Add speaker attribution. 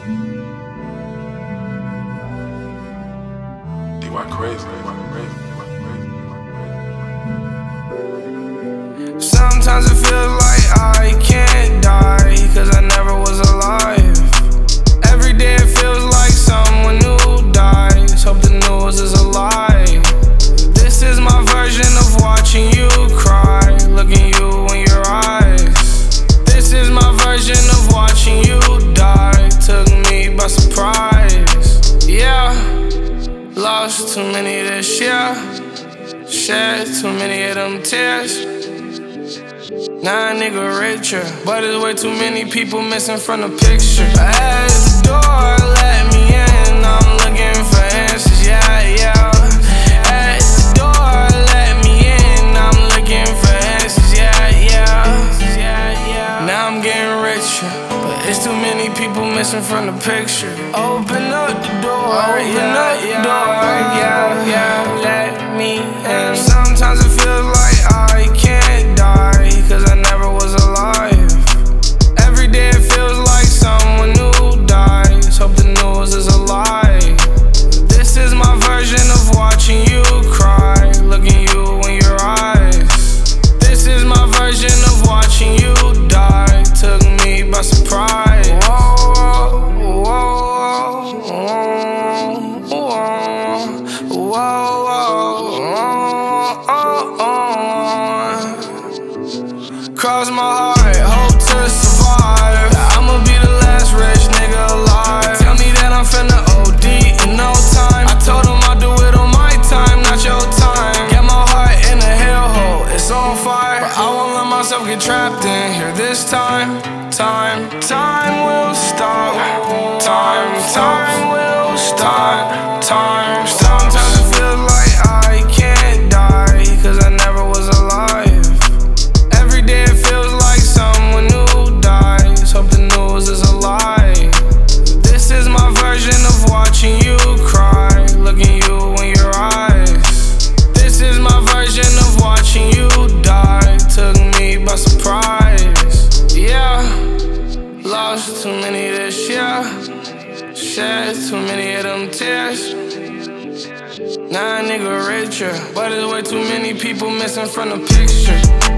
Speaker 1: Sometimes it feels like I can't die, cause I never was alive. Every day it feels like someone new dies. Hope the news is a lie. This is my version of watching you cry, looking you in your eyes. This is my version of watching you die. Took me by surprise. Yeah, lost too many this year, shed too many of them tears. Now a nigga richer, but there's way too many people missing from the picture. At the door, let me in, I'm looking for answers, yeah, yeah. At the door, let me in, I'm looking for answers, yeah, yeah. Now I'm getting richer, but it's too many people missing from the picture. Open up the door, yeah, let me in. Sometimes it feels like I can't die, cause I never was alive. Every day it feels like someone new dies. Hope the news is a lie. This is my version of watching you cry, looking you in your eyes. This is my version of watching you die. Took me by surprise. Cross my heart, hope to survive. I'ma be the last rich nigga alive. Tell me that I'm finna OD in no time. I told him I'll do it on my time, not your time. Get my heart in a hellhole, it's on fire, but I won't let myself get trapped in here this time. Time will stop. Time will stop. Time. Sometimes it feels like I can't die, cause I never was alive. Every day it feels like someone new dies. Hope the news is a lie. This is my version of watching you cry, looking you in your eyes. This is my version of watching you die. Took me by surprise. Yeah, lost too many this year, shed too many of them tears. Now a nigga richer, but there's way too many people missing from the picture.